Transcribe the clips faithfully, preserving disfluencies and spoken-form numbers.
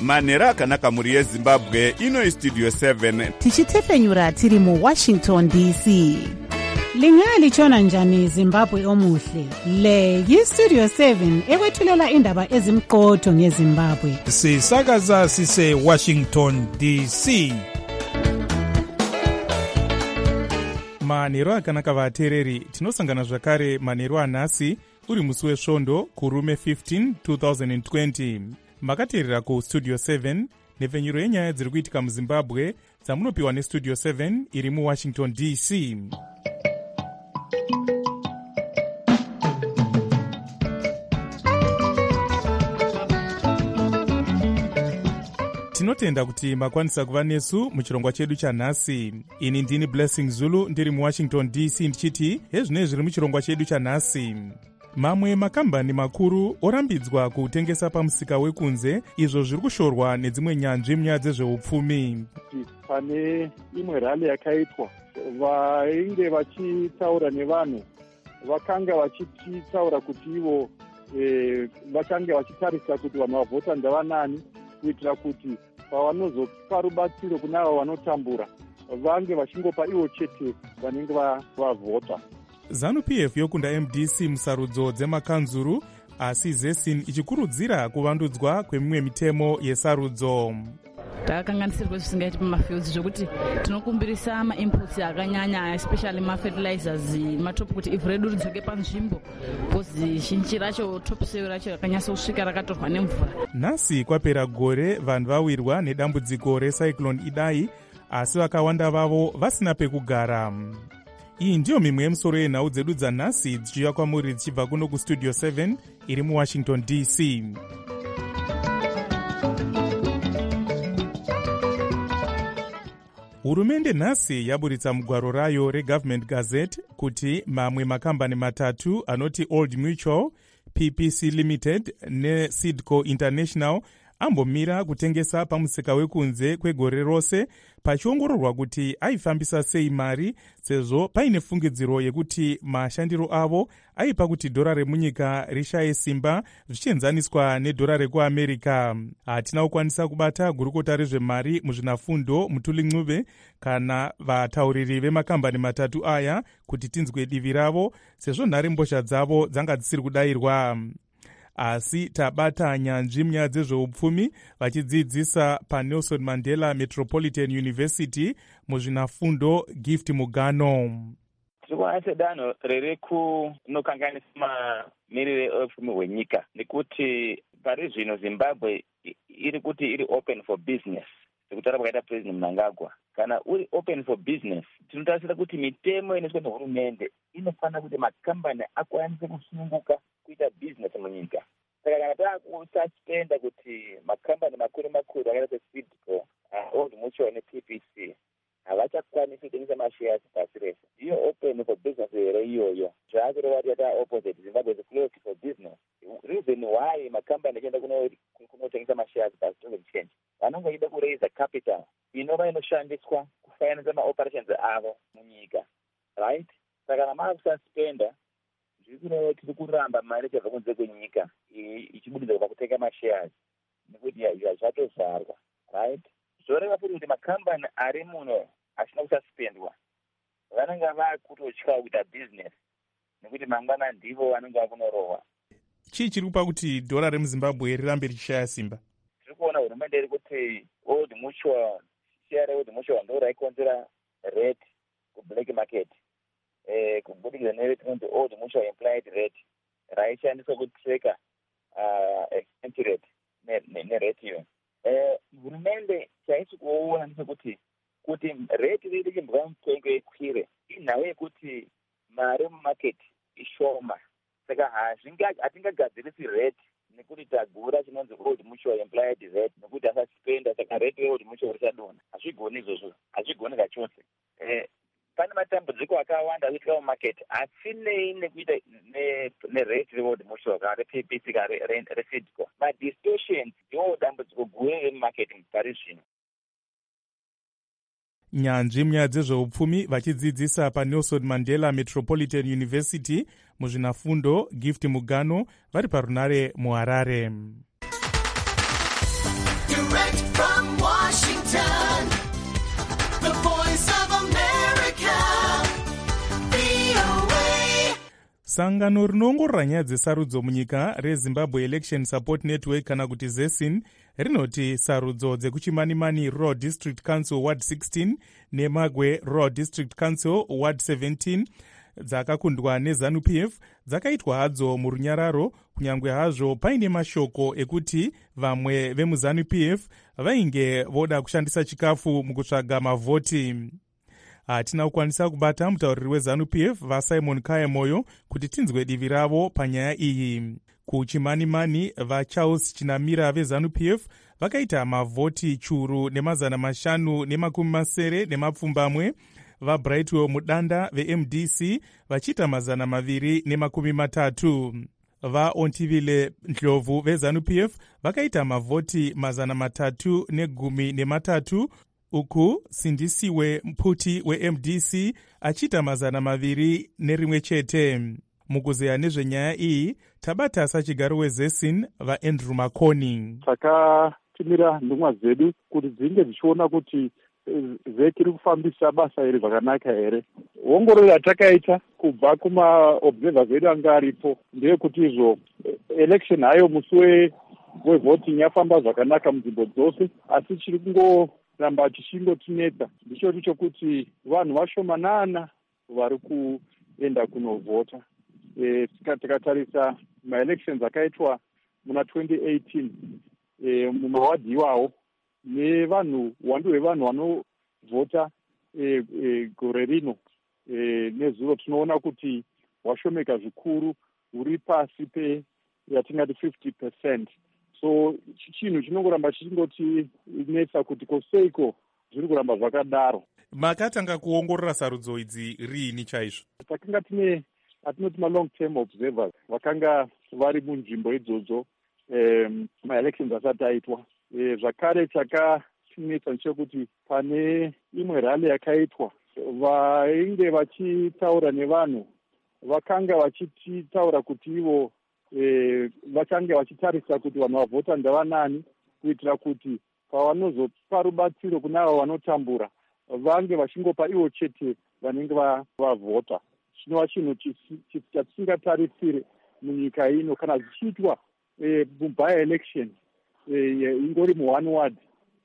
manhero akanaka mhuri yezimbabwe. ino istudio seven tichitefenyura tiri muwashington D C. Lingalitshona njani Zimbabwe omuhle? Le yistudio seven ekwethulela indaba ezimqotho ngeZimbabwe. Sisakaza sise Washington D C. Manhero akanaka vateereri, tinosangana zvakare manhero anhasi uri musi wesvondo kurume fifteen twenty twenty. Makateerera ku studio seven nhefenyuro yenyaya dziri kuitika muZimbabwe dzamunopiwa nestudio seven iri muWashington D C. Tinotenda kuti makwanisa kuva nesu muchirongwa chedu chanhasi. Ini ndini Blessing Zulu ndiri muWashington D C ndichiti hezvinezvi zviri muchirongwa chedu chanhasi. Mamwe makambani makuru orambidzwa kutengesa pamusika wekunze, izvo zviri kushorwa nedzimwe nyanzvi munyaya dzezveupfumi. Pane imwe rally yakaitwa, vainge vachitaura nevanhu vakanga vachitaura kuti ivo e, vakanga vachitarisa kuti vanhu vavhota ndavanani, kuitira kuti pavanozopa rubatsiro kuna avo vanotambura vange vachingopa ivo chete vanenge vavhota. ZANU-P F yokunda M D C musarudzo dzemakanzuru, asi ZESIN ichikurudzira kuvandudzwa kwemimwe mitemo yesarudzo. Takakanganisirwa zvisingaiti pamafields zvokuti tinokumbirisa ma-inputs akanyanya, especially ma-fertilizers, matopu kuti ivhu redu ridzoke panzvimbo, because zhinji racho topsoil racho rakanyasa kusvika rakatorwa nemvura. Nhasi kwapera gore vanhu vawirwa nedambudziko recyclone Idai, asi vakawanda vavo vasina pekugara. Iyi ndiyo mimwe yemusoro yenhau dzedu dzanhasi dzichiuya kwamuri dzichibva kuno kustudio seven iri muWashington D C. Hurumende nhasi yaburitsa mugwaro rayo reGovernment Gazette kuti mamwe makambani matatu anoti Old Mutual, P P C Limited neSidco International ambomira kutengesa pamusika wekunze kwegore rose, pachiongororwa kuti aifambisa sei mari, sezvo paine fungidziro yekuti mashandiro avo aipa kuti dhora remunyika rishaye simba zvichienzaniswa nedhora rekuAmerica. Hatina kukwanisa kubata gurukota rezvemari muzvinafundo Mutuli Ncube kana vatauriri vemakambani matatu aya kuti tinzwe divi ravo, sezvo nhare mbozha dzavo dzanga dzisiri kudayirwa. Asi tabata nyanzvi munyaya dzezveupfumi vachidzidzisa paNelson Mandela Metropolitan University muzvinafundo Gift Mugano. Tikuona sedanho riri kunokanganisa mamirire eupfumi hwenyika, nekuti pari zvino Zimbabwe iri kuti iri open for business, sekutaura kwakaita President Mnangagwa. Kana uri open for business, tinotarisira kuti mitemo inoiswa nehurumende inofanira kuti makambani akwanise kusununguka kuita business munyika. Saka kana takususpenda kuti makambani makuru makuru akaita seSidco, uh, Old Mutual neP P C havachakwanisi kutengesa mashares pasi rese. Iyo open for business here iyoyo. Zvakurova yata opposite, Zimbabwe is closed for business. Reason why makambani achienda kunotengesa mashares pasi stock exchange, vanenge vachida kuraise capital inova inoshandiswa kufinance maoperations avo munyika, right? Saka kana makususpenda, zviri tiri kuramba mari chabva kunze kwenyika ichibudidza kubva kutenga mashares, nekuti zvatozvarwa, right? Zvoreva futi kuti makambani ari muno asina kususpendwa vanenge vakutotya kuita business, nekuti mangwana ndivo vanenge vakunorohwa. Chii chiri kupa kuti dhora remuZimbabwe rirambe richishaya simba? Tiri kuona hurumende iri kuti Old Mutual, share reOld Mutual ndo raikonzera rate kublack market, eh kubudikidza neretinonzi Old Mutual implied rate raishandiswa kutreka uh, exchange rate nerate iyo. Eh hurumende chaisi kuona ndechekuti kuti rate riri chimbwa mutengo ikwire, inhau yekuti mari mumarket ishoma. Saka hatingagadzirisi rate nekuti tagura chinonzi Old Mutual implied rate nekuti asaspenda, saka rate yeOld Mutual richadonha. Hazvigoni izvozvo, hazvigoni kachose. Eh pane matambudziko akawanda kuitika mumarket asinei nekuita nerate reOld Mutual kana reP P C kana reSidco. Madistortions ndiwo dambudziko guru remumarket pari zvino. Nyanzvi munyaya dzezveupfumi vachidzidzisa paNelson Mandela Metropolitan University muzvinafundo Gift Mugano vari parunare muHarare. Direct from Washington, the voice of America, V O A. Sangano rinoongorora nyaya dzesarudzo munyika reZimbabwe Election Support Network kana kuti ZESIN rinoti sarudzo dzekuchimanimani Rural District Council Ward sixteen neMagwe Rural District Council Ward seventeen dzakakundwa neZANU-P F dzakaitwa hadzo murunyararo, kunyangwe hazvo paine mashoko ekuti vamwe vemuZANU-P F vainge voda kushandisa chikafu mukutsvaga mavhoti. Hatina kukwanisa kubata mutauriri weZANU-P F vaSimon Kayemoyo kuti tinzwe divi ravo panyaya iyi. Kuchimanimani vaCharles Chinamira veZANU-P F vakaita mavhoti churu nemazana mashanu nemakumi masere nemapfumbamwe, vaBrightwell Mudanda veM D C vachiita mazana maviri nemakumi matatu. VaOntivile Ndlovu veZANU-P F vakaita mavhoti mazana matatu negumi nematatu, uku Sindisiwe Mputi weM D C achiita mazana maviri nerimwe chete. Mukuzeya nezvenyaya iyi tabata sachigaro weZESIN vaAndrew Makoni. Takatumira ndumwa dzedu kuti dzinge dzichiona kuti vheki iri kufambisa basa iri zvakanaka here. Ongororo yatakaita kubva kumaobservers edu anga aripo ndeyekuti izvo election hayo musi wevoting yafamba zvakanaka munzvimbo dzose, asi chiri kungoramba chichingotinetsa ndicho chokuti vanhu vashomanana vari kuenda kunovhota. E, tikatarisa maelections akaitwa muna twenty eighteen e, mumawadhi iwawo nevanhu wando hwevanhu vanovhota e, e, gore rino e, nezuro tinoona kuti washomeka zvikuru, uri pasi pe yatingati fifty percent. So chinhu chinongoramba chingotinetsa kuti koseiko zviri kuramba zvakadaro. Makatanga kuongorora sarudzo idzi riini chaizvo? Takanga tine atinoti ma-long term observers vakanga vari munzvimbo idzodzo um, ma-elections asati aitwa. E, zvakare chakatinetsa ndechekuti pane imwe rally yakaitwa vainge vachitaura nevanhu vakanga vachitaura kuti ivo e, vachange vachitarisa kuti vanhu vavhota ndavanani, kuitira kuti pavanozopa rubatsiro kune avo vanotambura vange vachingopa ivo chete vanenge vavhota. Chinova chinhu chatisingatarisire munyika ino kana zvichiitwa e, by-election e, ingori muone ward,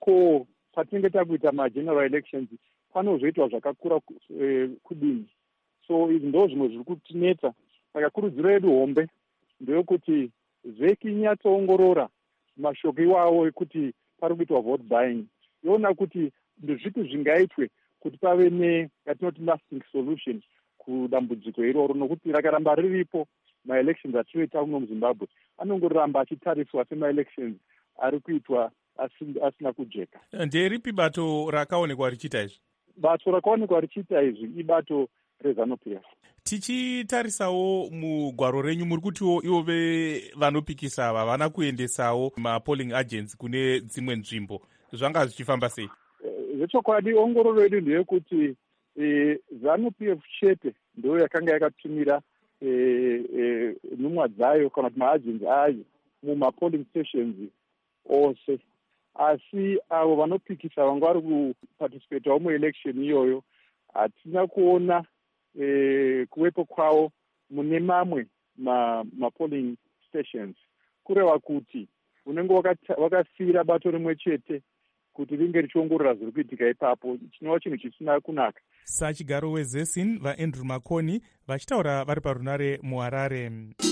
ko patinenge takuita ma-general elections panozoitwa zvakakura e, kudini. So izvi ndo zvimwe zviri kutinetsa. Saka kurudziro yedu hombe ndeyekuti vheki inyatsoongorora mashoko iwawo ekuti pari kuitwa vote buying, yoona kuti ndezvipi zvingaitwe kuti pave neyatinoti lasting solution kudambudziko iroro, nokuti rakaramba riripo ma-elections atinoita kuno muZimbabwe anongoramba achitariswa sema-elections ari kuitwa asina kujeka. Nderipi bato rakaonekwa richiita izvi? Bato rakaonekwa richiita izvi ibato reZANU-P F. Tichitarisawo mugwaro renyu muri kutiwo ivo vanopikisa ava vana kuendesawo ma-polling agents kune dzimwe nzvimbo, zvanga zvichifamba sei? Zvechokwadi ongororo yedu ndeyekuti e, ZANU-P F chete ndo yakanga yakatumira e, e, nhumwa dzayo kana kuti maagents ayo muma-polling stations ose, asi avo vanopikisa vanga vari kuparticipatawo muelection iyoyo hatina kuona e, kuwepo kwavo mune mamwe ma-polling ma stations, kureva kuti unenge wakasiyira bato rimwe chete kuti ringe richiongorora zviri kuitika ipapo, chinova chinhu chisina kunaka. Sachigaro weZESIN vaAndrew Makoni vachitaura vari parunare muHarare.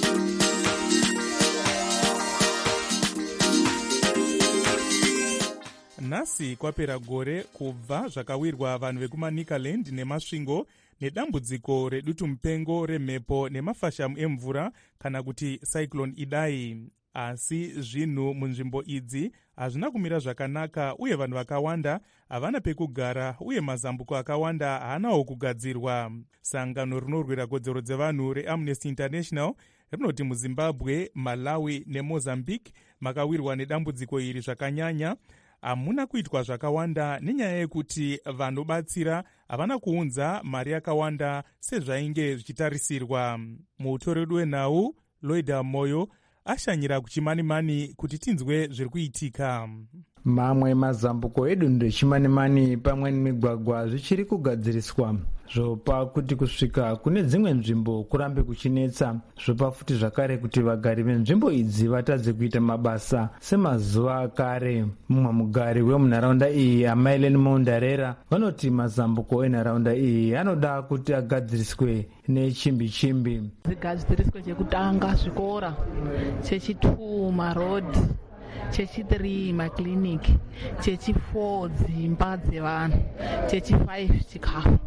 Nhasi kwapera gore kubva zvakawirwa vanhu vekuManicaland nemasvingo nedambudziko redutu mupengo remhepo nemafashamu emvura kana kuti cyclone Idai. Asi zvinhu munzvimbo idzi hazvina kumira zvakanaka uye vanhu vakawanda havana pekugara uye mazambuko akawanda haanawo kugadzirwa. Sangano rinorwira kodzero dzevanhu reAmnesty International rinoti muZimbabwe, Malawi neMozambique makawirwa nedambudziko iri zvakanyanya, hamuna kuitwa zvakawanda nenyaya yekuti vanobatsira havana kuunza mari yakawanda sezvainge zvichitarisirwa. Mutori wedu wenhau Lloyd Moyo ashanyira kuchimanimani kuti tinzwe zviri kuitika. Mamwe mazambuko edundu rechimanimani pamwe nemigwagwa zvichiri kugadziriswa zvopa kuti kusvika kune dzimwe nzvimbo kurambe kuchinetsa. Zvopa futi zvakare kuti vagari venzvimbo idzi vatadze kuita mabasa semazuva akare. Mumwe mugari wemunharaunda iyi Amaileni Mondarera vanoti mazambuko enharaunda iyi anoda kuti agadziriswe nechimbi chimbi. Zigadziriswe chekutanga zvikora, chechitu marodhi, chechi-three makiliniki, chechi-four dzimba dzevanhu, chechi-five chikafu.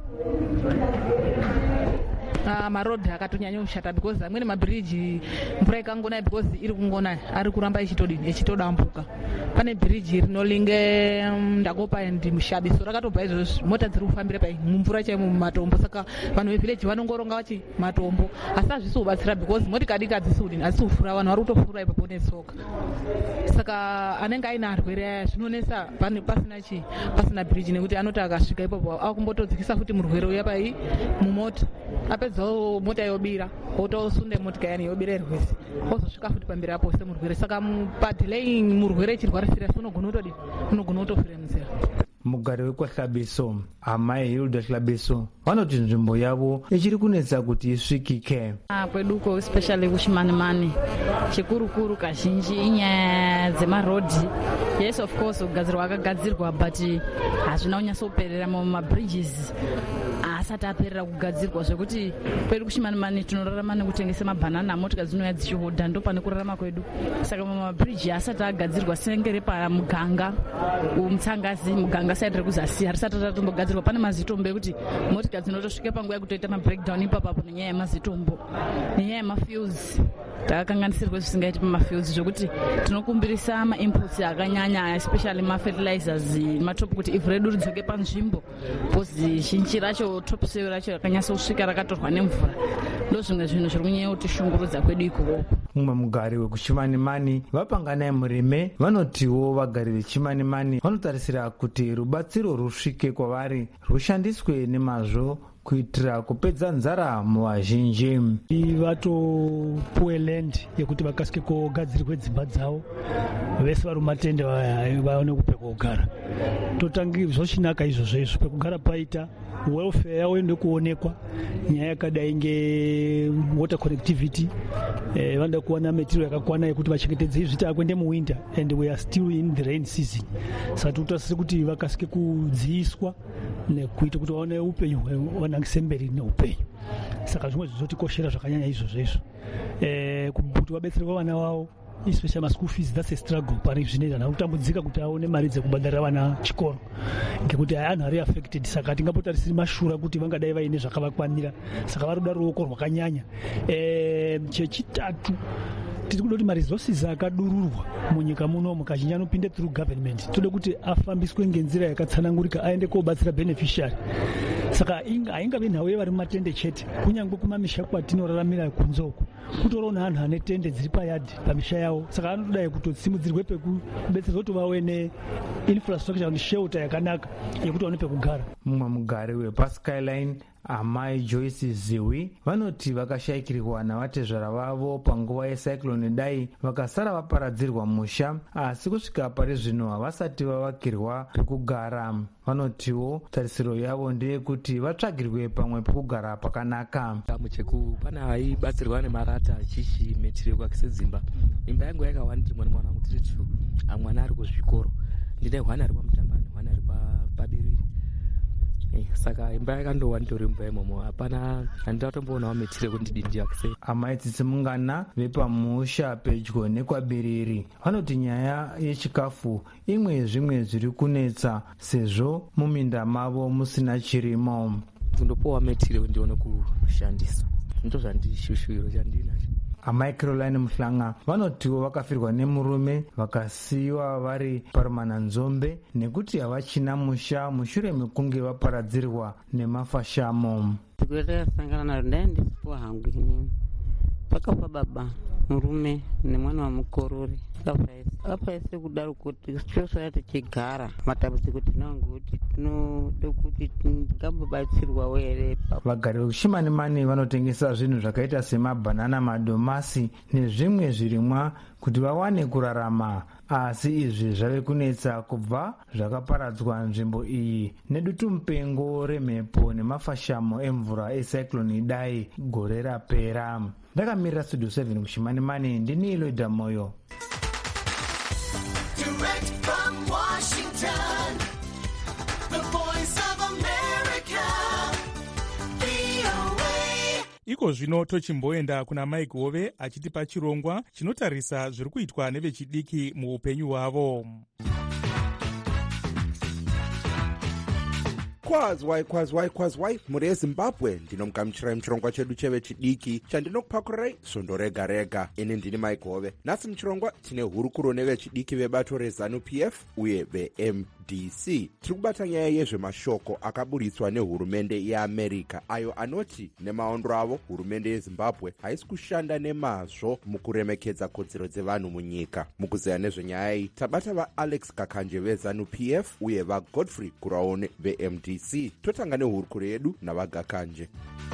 Uh, marodhi akatonyanya kushata because amweni mabhiriji mvura ikangonaya because iri kungonaya ari kuramba ichitodini ichitodambuka. Pane bhiriji rinolinge um, ndakopa and mushabi so rakatobva izvozvo mota dziri kufambira pai mumvura chaimo mumatombo saka vanhu vevhileji vanongoronga vachi matombo asi hazvisi kubatsira because motikadi kadzisi kudini hadzisi kufura vanhu vari kutofura ipapo netsoka saka anenge aina arwere aya zvinonesa pasina chi pasina bhiriji nekuti anoti akasvika ipapo akumbotodzikisa futi murwere uya pai mumota apedzawo mota yobira otosunde motika yani yobira irwesi ozosvika futi pamberi apo semurwere saka padelay murwere chirwarisira unogona utodi unogona utofira munzira. Mugari wekwaHlabiso Amai Hilda Hlabiso vanoti nzvimbo yavo ichiri kunetsa kuti isvikike. Kweduko especially kuchimanimani chikurukuru kazhinji inyaya dzemarodhi. Yes, of course kugadzirwa akagadzirwa but hazvina kunyatsoperera mumabridges asati aperera kugadzirwa zvekuti kwedu kuchimanimani tinorarama nekutengesa mabhanana motika dzinouya dzichihodha ndo pane kurarama kwedu saka mumabridge asati agadzirwa sengere pamuganga umutsangazi muganga saidi rekuzasi harisati ratombogadzirwa pane mazitombo ekuti motika dzinotosvike panguva yekutoita mabreakdown ipapapo nenyaya yemazitombo nenyaya yemafuels takakanganisirwe zvisingaiti pamafuels zvokuti tinokumbirisa maimputs akanyanya especially mafertilizers matopu kuti ivhu redu ridzoke panzvimbo bcause zhinji racho topsoil racho rakanyasa kusvika rakatorwa nemvura ndo zvimwe zvinhu zviri kunyanya kutishungurudza kwedu ikoko. Mumwe mugari wekuchimanimani vapanganai murime vanotiwo vagari vechimanimani vanotarisira kuti rubatsiro rusvike kwavari rushandiswe nemazvo kuitira kupedza nzara muvazhinji. Vatopuwe land yekuti vakasike kogadzirirwe dzimba dzavo vese vari mumatende vaone kupekogara. Totangi zvochinaka izvozvo izvo pekugara paita welfare yavo inde kuonekwa nyaya yakadai ngewater connectivity eh, vanoda kuwana material yakakwana yekuti vachengetedze izvi takwende muwinter and we are still in the rain season saka tikutasise kuti vakasike kudziiswa nekuita kuti vaone upenyu vanangise mberi neupenyu saka zvimwe zvizotikoshera zvakanyanya izvozvo izvo eh, kuti vabetserwe vana vavo especially ma school fees that's a struggle pari zvine zvana kutambudzika kuti aone mari dzekubhadharira vana chikoro ngekuti anhu ari affected saka tingapotarisiri mashura kuti vangadai vaine zvakavakwanira saka vari kuda ruoko rwakanyanya eh, chechitatu tiri kuda kuti maresources akadururwa munyika munomu kazhinji anopinde through government tode kuti afambiswe ngenzira yakatsanangurika aende kobatsira beneficiary saka haingavi nhau yevari mumatende chete kunyangwe kumamisha kwatinoraramira kunzoko kutoriwo neanhu ane tende dziri payadhi pamisha yavo saka anotodai kutosimudzirwe pekubetserwa kuti vave neinfrastructure neshelter yakanaka yekuti vaone pekugara. Mumwe mugari wepaskyline Amai Joyce Ziwi vanoti vakashayikirwa navatezvara vavo panguva yecyclone dai vakasara vaparadzirwa musha asi kusvika pari zvino havasati vavakirwa pekugara. Vanotiwo tarisiro yavo ndeyekuti vatsvagirwe pamwe pekugara pakanaka. Mucheku pana vaibatsirwa nemarata achichimetire kuakise dzimba. Imba yangu yakawandira mwana mwana kuti ritu amwana ari kuzvikoro ndine hwana ari pamutambani hwana ari pabiriri eh, saka imba yakandowa nditori imba imomo hapana handingatamboonawo metire kuti ndidindi akise. Amai Tsitsimungana vepamusha pedyo nekwabiriri vanoti nyaya yechikafu imwe yezvimwe zviri kunetsa sezvo muminda mavo musina chirimo. Kundopowa metire kuti ndione kushandisa ndo zvandishushuviro chandinacho. Amai Caroline Muhlanga vanotiwo vakafirwa nemurume vakasiyiwa vari parumananzombe nekuti havachina musha mushure mekunge vaparadzirwa nemafashamo. Sangana naro ndaendesiwa hangu inini pakafa baba murume nemwana wamukorori apa ese kudaro kuti tichosara tichigara matambudziko tinawo ngekuti tinoda kuti tingambobatsirwawo here. Vagari vekuShimanimani vanotengesa zvinhu zvakaita semabhanana, madomasi nezvimwe zvirimwa kuti vawane kurarama, asi izvi zvave kunetsa kubva zvakaparadzwa nzvimbo iyi nedutu mupengo remhepo nemafashamo emvura ecyclone Idai gore rapera. Ndakamirira Studio seven kuShimanimani, ndini Iloida Moyo. Direct from Washington, the voice of America, V O A. Iko zvino tochimboenda kuna Mike Hove achitipa chirongwa chinotarisa zviri kuitwa nevechidiki muupenyu hwavo. Kwazwai kwazwai kwazwai muri yeZimbabwe, ndinomugamuchirai muchirongwa chedu chevechidiki chandinokupakurirai svondo rega rega. Ini ndini Mike Hove. Nhasi muchirongwa tine hurukuro nevechidiki vebato reZANU P F uye veM D C. Tiri kubata nyaya yezvemashoko akaburitswa nehurumende yeAmerica ayo anoti nemaondro avo hurumende yeZimbabwe haisi kushanda nemazvo mukuremekedza kodzero dzevanhu munyika. Mukuzeya nezvenyaya iyi tabata vaAlex Gakanje veZANU P F uye vaGodfrey Kuraone veM D C. Totanga nehurukuro yedu navagakanje.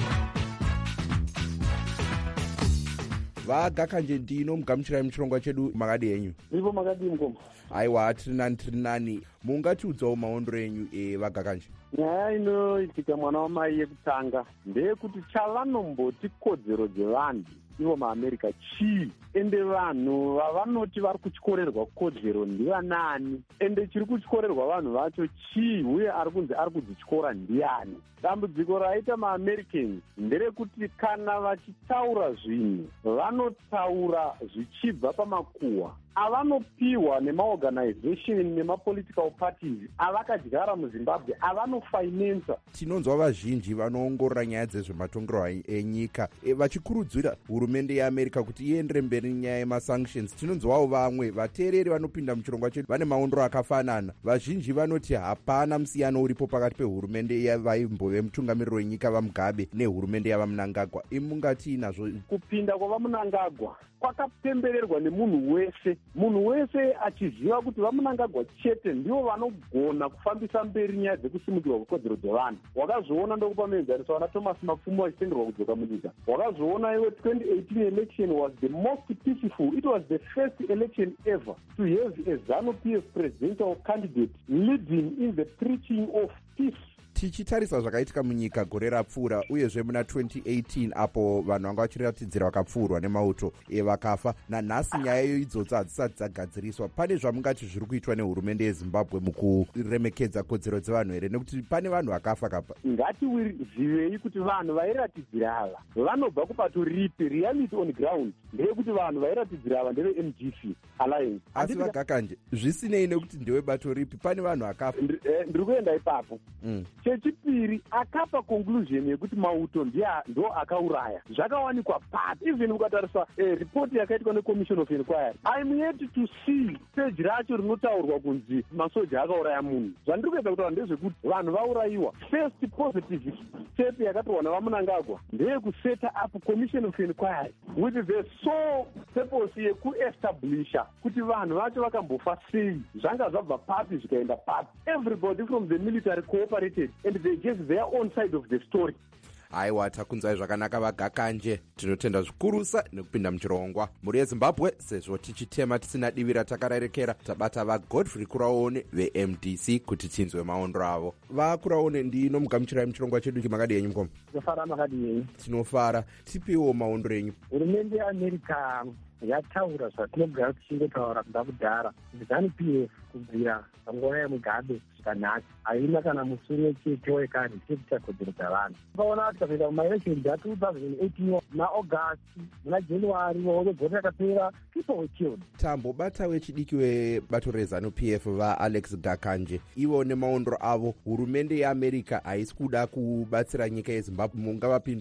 Vagakanje ndino mugamuchirai muchirongwa chedu, makadi enyu? Ivo makadi mkombo. Aiwa, tiri nani tiri nani. Mungatiudzawo maondro enyu evagakanje? Nyaya inoitika mwana wamai yekutanga ndeyekuti chavanomboti kodzero dzevanhu ivo maAmerica chii, ende vanhu vavanoti vari kuchkorerwa kodzero ndivanani, ende chiri kuchkorerwa vanhu vacho chii, uye ari kunzi ari kudzityora ndiani. Dambudziko raita maAmericans nderekuti kana vachitaura zvinhu vanotaura zvichibva pamakuhwa avanopiwa nemaorganization nemapolitical parties avakadyara muZimbabwe avanofinansa. Tinonzwa vazhinji vanoongorora nyaya dzezvematongerwo enyika e, vachikurudzira hurumende yeAmerica kuti iendere mberi nyaya yemasanctions. Tinonzwawo vamwe vateereri vanopinda muchirongwa chedu vane maondro akafanana. Vazhinji vanoti hapana musiyano uripo pakati pehurumende yavaimbove mutungamiriri wenyika vaMugabe nehurumende yavaMnangagwa. Imungati nazvo? Kupinda kwavaMnangagwa kwakapembererwa nemunhu wese, munhu wese achiziva kuti vaMnangagwa chete ndivo vanogona kufambisa mberi nyaya dzekusimudzirwa kwekodzero dzevanhu. Wakazviona ndokupa muenzaniso wana Thomas Mapfumo vachitenderwa kudzoka munyika. Wakazviona iwe twenty eighteen election was the most peaceful. It was the first election ever to have a ZANU P F presidential candidate leading in the preaching of peace. Tichitarisa zvakaitika munyika gore rapfuura uyezve muna twenty eighteen apo vanhu vanga vachiratidzira vakapfuurwa nemauto evakafa, nanhasi nyaya idzodzo hadzisati dzagadziriswa. Pane zvamungati zviri kuitwa nehurumende yeZimbabwe mukuremekedza kodzero dzevanhu here, nekuti pane vanhu vakafa kapa? Ngatizivei kuti vanhu vairatidzira ava vanobva kubato ripi. Reality on ground ndeyekuti vanhu vairatidzira ava ndeve M D C Alliance. Asi Vagakanje, zvisinei nekuti ndewe bato ripi, pane vanhu vakafa. Ndiri kuenda ipapo. Mm. Chechipiri, akapa conclusion yekuti mauto ndo akauraya. Zvakawanikwa pati. Even ukatarisa eh, report yakaitwa neCommission of Inquiry, I'm yet to see page racho rinotaurwa kunzi masoja akauraya munhu. Zvandiri kuedza kutaura ndezvekuti vanhu vaurayiwa. First positive step yakatorwa navaMnangagwa ndeyekuseta up Commission of Inquiry with the sole purpose yekuestablisha kuti vanhu vacho vakambofa sei, zvanga zvabva papi zvikaenda papi. Everybody from the military cooperated and they gave their own side of the story. Aiwa, takunzai zvakanaka Vagakanje. Tinotenda zvikurusa nekupinda muchirongwa. Muri yeZimbabwe, sezvo tichitema tisina divi ratakarerekera, tabata vaGodfrey Kuraone veM D C kuti tinzwe maondro avo. VaKuraone, ndinomugamuchirai muchirongwa chedu, makadi yenyu mukoma? Tinofara makadi yenyu. Tinofara. Tipiwo maondro enyu. Hurumende yeAmerica yataura zvatinogara tichingotaura kubva kudhara. ZANU P F kubvira panguva yaMugabe zvakanaka haina kana musoro chete wekare chekuita kodzero dzavanhu. Ukaona kuti takaita mumaelection a two thousand eighteen naAugust naJanuary vogore rakapera, people were killed. Tambobata wechidiki webato reZANU P F vaAlex Gakanje, ivo nemaondro avo hurumende yeAmerica haisi kuda kubatsira nyika yeZimbabwe, mungavapindure?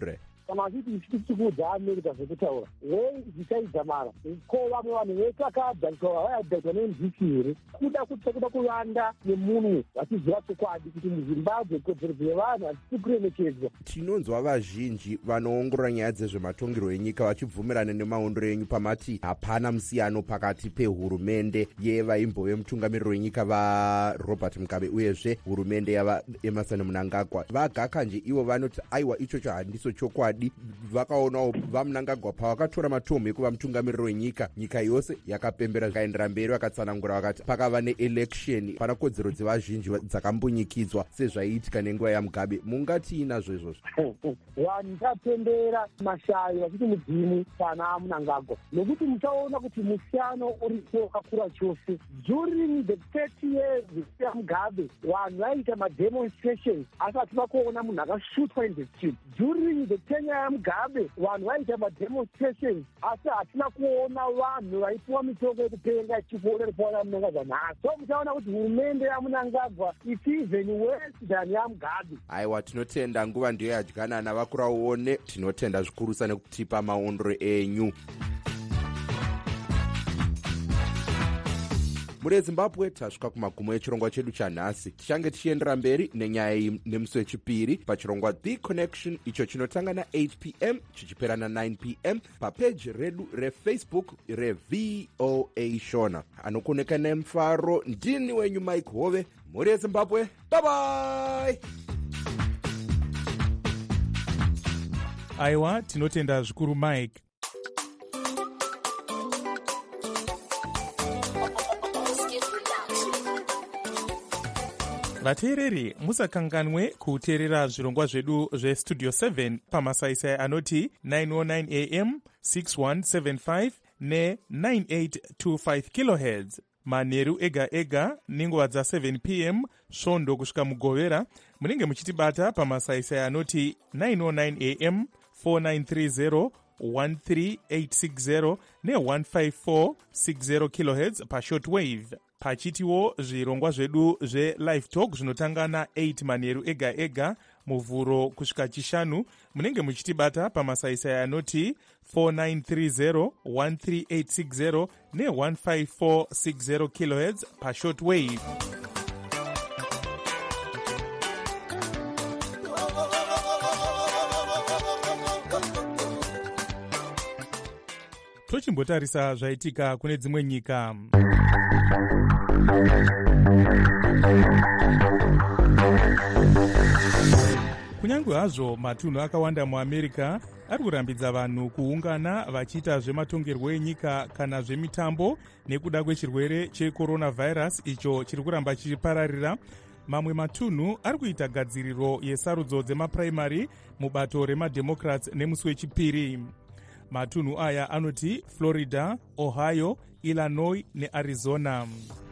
kana vachiti ichitikuudza america zvekutaura wei zvichaidza mara ko vamwe vanhu vese vakadhaiswa vayadhaiswa nemuziki here kuda kuti kuda kuvanda nemunhu vachiziva chokwadi kuti muzimbabwe kodzero dzevanhu hadzisi kuremekedzwa. Tinonzwa vazhinji vanoongorora nyaya dzezvematongerwo enyika vachibvumirana nemaondero enyu pamati hapana musiyano pakati pehurumende yevaimbove mutungamiriri wenyika vaRobert Mugabe uyezve hurumende yaVaemerson Mnangagwa. VaGakanje ivo vanoti aiwa ichocho handiso chokwadi. Vakaonawo vaMnangagwa pavakatora matomu ekuva mutungamiriri wenyika nyika yose yakapembera zvikaendera mberi vakatsanangura vakati pakava neelection pana kodzero dzevazhinji dzakambunyikidzwa sezvaiitika nenguva yaMugabe. Mungati inazvo izvozvo? Vanhu vapembera mashayi vachiti mudzimu pana Mnangagwa nokuti muchaona kuti musiyano uripo wakakura chose. During the thirty years yaMugabe vanhu vaiita mademonstrations asi hatina kuona munhu akashutwa in the street. During the tenure yaMugabe vanhu vaiita mademonstrations asi hatina kuona vanhu vaipiwa mitongo yekupenga ichiponerepona Mnangagwa nhasi. So muchaona kuti hurumende yaMnangagwa it's even worse than yaMugabe. Aiwa, tinotenda nguva ndiyo yadyanana vakuraone. Tinotenda zvikurusa nekutipa maondero enyu. Muri Zimbabwe tasvika kumagumo echirongwa chedu chanhasi. Tichange tichiendera mberi nenyaya iyi nemusi wechipiri pachirongwa The Connection icho chinotanga na eight p m chichipera na nine p m papeji redu reFacebook reV O A Shona. Anokoneka nemufaro ndini wenyu Mike Hove. Muri Zimbabwe, bye bye. Aiwa, tinotenda zvikuru Mike. Vateereri, musakanganwe kuteerera zvirongwa zvedu zvestudio seven pamasaisai anoti nine oh nine a m, six one seven five ne nine eight two five kilohertz. Manheru ega ega nenguva dza seven p m svondo kusvika mugovera munenge muchitibata pamasaisai anoti nine oh nine a m, four nine three zero, one three eight six zero ne one five four six zero kilohertz pashortwave. Pachitiwo zvirongwa zvedu zve-live talk zvinotanga na eight manheru ega ega muvhuro kusvika chishanu munenge muchitibata pamasaisai anoti four nine three zero, one three eight six zero ne one five four six zero kilohertz pashortwave. Tochimbotarisa zvaitika kune dzimwe nyika. Kunyange hazvo matunhu akawanda muAmerica ari kurambidza vanhu kuungana vachiita zvematongerwo enyika kana zvemitambo nekuda kwechirwere checoronavirus icho chiri kuramba chichipararira, mamwe matunhu ari kuita gadziriro yesarudzo dzemapuraimari mubato remademocrats nemusi wechipiri. Matunhu aya anoti Florida, Ohio, Illinois neArizona.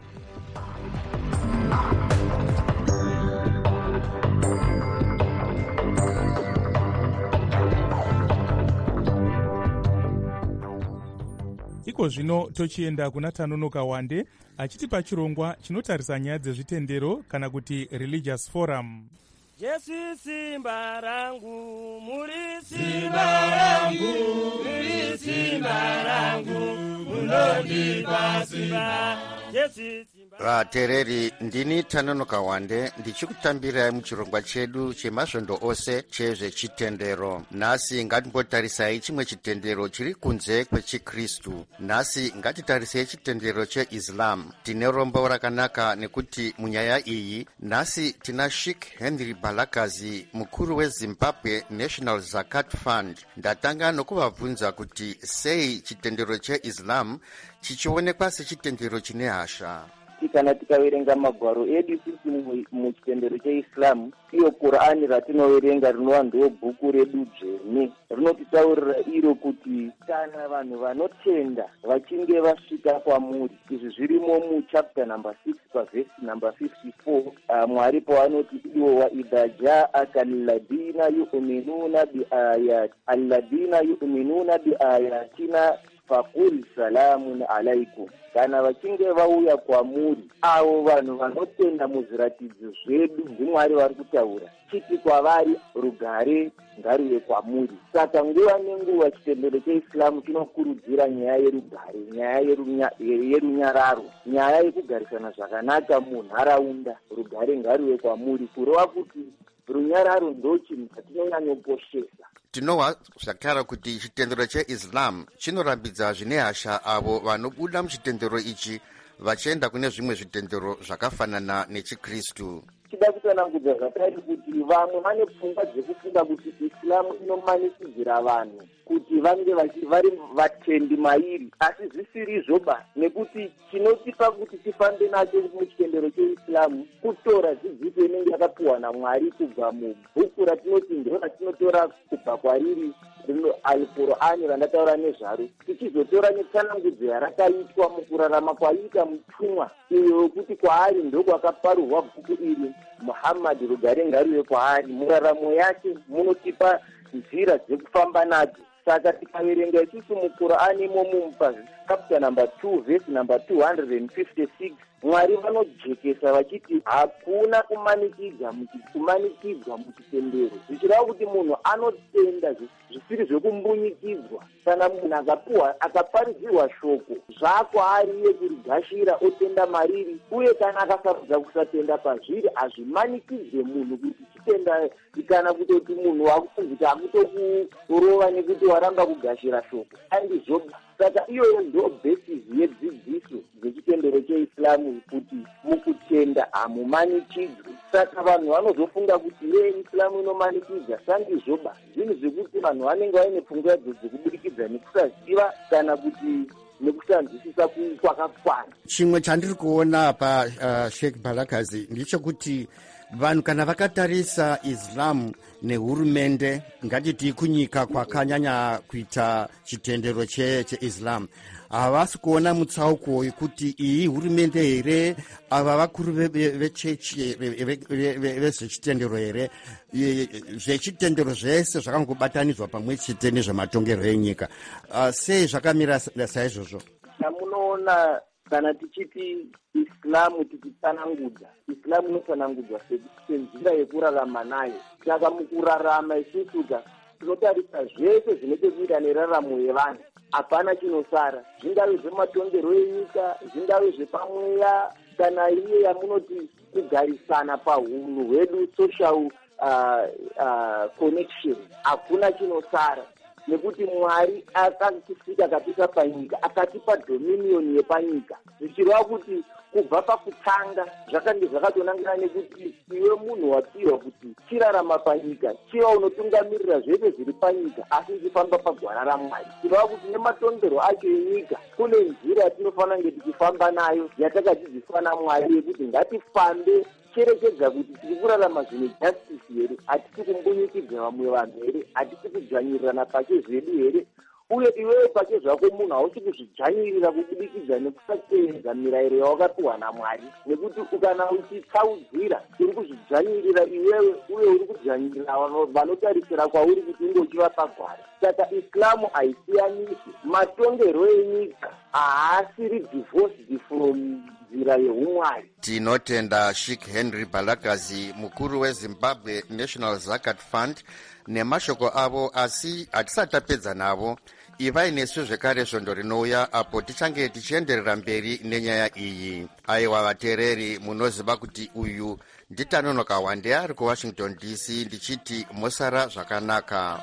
Iko zvino tochienda kuna Tanonoka Wande achitipa chirongwa chinotarisa nyaya dzezvitendero kana kuti religious forum. Jesu simba rangu, muri simba rangu, muri simba rangu, munondipa simba. Jesu vateereri, ndini Tanonoka Wande ndichikutambirai muchirongwa chedu chemasvondo ose chezvechitendero. Nhasi ngatimbotarisai chimwe chitendero chiri kunze kwechikristu. Nhasi ngatitarisei chitendero cheIslam. Tine rombo rakanaka nekuti munyaya iyi nhasi tina Sheikh Henry Balakazi, mukuru weZimbabwe National Zakat Fund. Ndatanga nokuvabvunza kuti sei chitendero cheIslam chichionekwa sechitendero chine hasha. Kana tikaverenga magwaro edu sisi muchitendero cheIslam, iyo Qur'ani ratinoverenga rinova ndo bhuku redu dzvene, rinotitaurira iro kuti kana vanhu vanotenda vachinge vasvika kwamuri, izvi zvirimo muchapter number six pavhesi number fifty-four, uh, Mwari pavanoti iwo waidha jaaka alladhina yu'minuna biayat alladhina yu'minuna biayatina fakul salamun alaikum, kana vachinge vauya kwamuri avo vanhu vanotenda muzviratidzo zvedu ndimwari vari kutaura, chiti kwavari rugare ngaruve kwamuri. Saka nguva nenguva chitendero cheislamu chinokurudzira nyaya yerugare, nyaya yerunya- yerunyararo, nyaya yekugarisana zvakanaka munharaunda, rugare ngaruve kwamuri, kureva kuti runyararo ndo chinhu chatinonyanyoposhesa. Tinowa zvakare kuti chitendero cheislam chinorambidza zvine hasha avo vanobuda muchitendero ichi vachienda kune zvimwe zvitendero zvakafanana nechikristu. Chida kutsanangudza zvakare kuti vamwe vane pfungwa dzekufunga kuti islamu inomanikidzira vanhu kuti vange vachi- vari vatendi mairi, asi zvisirizvoba, nekuti chinotipa kuti tifambe nacho muchitendero cheislamu kutora dzidziso inenge yakapiwa naMwari kubva mubhuku ratinoti ndo ratinotora kubva kwariri rino alqur'ani randataura nezvaro, tichizotora netsanangudzo yarakaitwa mukurarama kwaiita mutumwa iyo wekuti kwaari ndokwakaparurwa bhuku iri, Muhammad rugare ngaruve kwaari. Muraramo yake munotipa nzira dzekufamba nadzo. Saka tikaverenga isusu muqur'ani imomo chapter number two verse number two hundred fifty-six, Mwari vanojekesa vachiti hakuna kumanikidza kumanikidzwa muchitendero, zvichireva kuti munhu anotenda zvisiri zvekumbunyikidzwa. Kana munhu akapuwa akaparidzirwa shoko zvakwaariye kurigashira otenda mariri, uye kana akasarudza kusatenda pazviri hazvimanikidze munhu kuti chitenda, kana kutoti munhu wakufunzika akutokurova nekuti waramba kugashira shoko andizvoba. Saka iyoyo ndo basis yedzidziso dzechitendero cheislamu kuti mukutenda hamumanikidzwi. Saka vanhu vanozofunga kuti ye islamu inomanikidza, sandizvoba. Zvinhu zvekuti vanhu vanenge vaine pfungwa dzo dzekubudikidza nekusaziva kana kuti nekusanzwisisa kwakakwana. Chimwe chandiri kuona pa uh, Sheikh Balakazi ndechekuti vanhu kana vakatarisa Islam nehurumende, ngatiti kunyika kwakanyanya kuita chitendero cheislam, havasi kuona mutsauko wekuti iyi hurumende here, ava vakuru vechechi vezvechitendero here, zvechitendero zvese zvakangobatanidzwa pamwe chete nezvematongero enyika. Sei zvakamira saizvozvo? Tamunoona kana tichiti islamu tichitsanangudza, islamu inotsanangudzwa senzira yekurarama nayo. Saka mukurarama isusuka tinotarisa zvese zvinechekuita neraramo yevanhu, hapana chinosara, zvingave zvematongero enyika, zvingave zvepamweya, kana iye yamunoti kugarisana paunhu hwedu, social uh, uh, connection, hakuna chinosara. Nekuti Mwari akatisika akatipa panyika, akatipa dominion yepanyika, zvichireva kuti kubva pakutanga zvakange zvakatonangana nekuti iwe munhu wapirwa kuti chirarama panyika, chiva unotungamirira zvese zviri panyika, asi uchifamba pagwara raMwari. Zvireva kuti nematongero acho enyika kune nzira yatinofanira kunge tichifamba nayo yatakadzidziswa naMwari yekuti ngatifambe cherekedza kuti tiri kurarama zvine justice here, hatisi kumbunyikidza vamwe vanhu here, hatisi kudzvanyirirana pake zvedu here, uye iwewe pake zvako munhu hausi kuzvidzvanyirira kubudikidza nekusatevedza mirayiro yawakapiwa naMwari, nekuti kana uchitsaudzira uri kuzvidzvanyirira iwewe, uye uri kudzvanyirira vanotarisira kwauri kuti unge uchivapa gwara. Saka islamu haisiyanisi, matongero enyika haasiri divorced from nzira yeumwari. Tinotenda Sheikh Henry Balakazi, mukuru weZimbabwe National Zakat Fund, nemashoko avo, asi hatisati tapedza navo. Ivai nesu zvekare svondo rinouya apo tichange tichienderera mberi nenyaya iyi. Aiwa vateereri, munoziva kuti uyu nditanonoka wande ari kuWashington D C ndichiti mosara zvakanaka.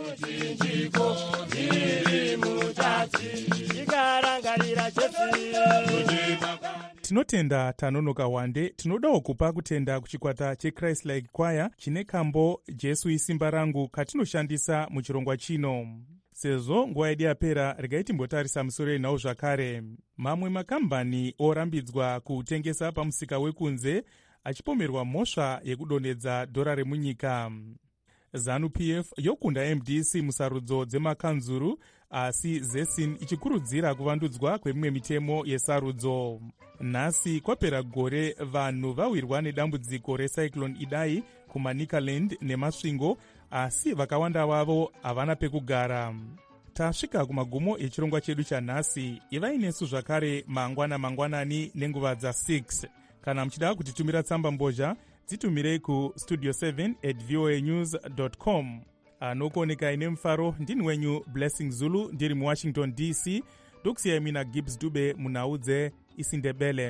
Tinotenda Tanonoka Wande. Tinodawo kupa kutenda kuchikwata cheChrist Like Choir chine kambo Jesu isimba rangu katinoshandisa muchirongwa chino. Sezvo nguva yedu yapera, regai timbotarisa musoro yenhau zvakare. Mamwe makambani orambidzwa kutengesa pamusika wekunze achipomerwa mhosva yekudonhedza dhora remunyika. ZANU P F yokunda M D C musarudzo dzemakanzuru, asi ZESIN ichikurudzira kuvandudzwa kwemimwe mitemo yesarudzo. Nhasi kwapera gore vanhu vawirwa nedambudziko recyclone Idai kuManicaland nemasvingo, asi vakawanda vavo havana pekugara. tasvika kumagumo echirongwa chedu chanhasi. ivai nesu zvakare mangwana mangwanani nenguva dza6. kana muchida kutitumira tsamba mbozha, dzitumirei kustudio seven at voa news dot com. anokuonekai nemufaro ndini wenyu Blessing Zulu ndiri muwashington D C. ndokusiyai mina Gibbs Dube munhau dzeIsindebele.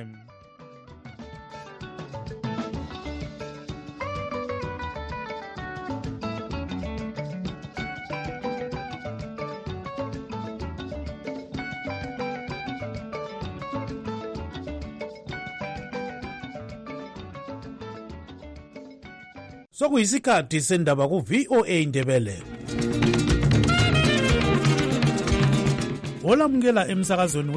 sokuyisikhathi sendaba ku-V O A Indebele. olamukela emsakazweni